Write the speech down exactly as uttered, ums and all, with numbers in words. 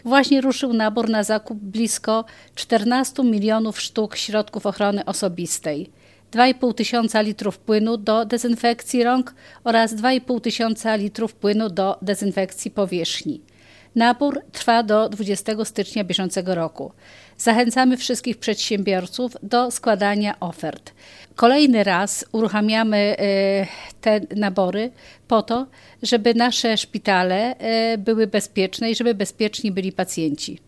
Właśnie ruszył nabór na zakup blisko czternastu milionów sztuk środków ochrony osobistej, dwa i pół tysiąca litrów płynu do dezynfekcji rąk oraz dwa i pół tysiąca litrów płynu do dezynfekcji powierzchni. Nabór trwa do dwudziestego stycznia bieżącego roku. Zachęcamy wszystkich przedsiębiorców do składania ofert. Kolejny raz uruchamiamy te nabory po to, żeby nasze szpitale były bezpieczne i żeby bezpieczni byli pacjenci.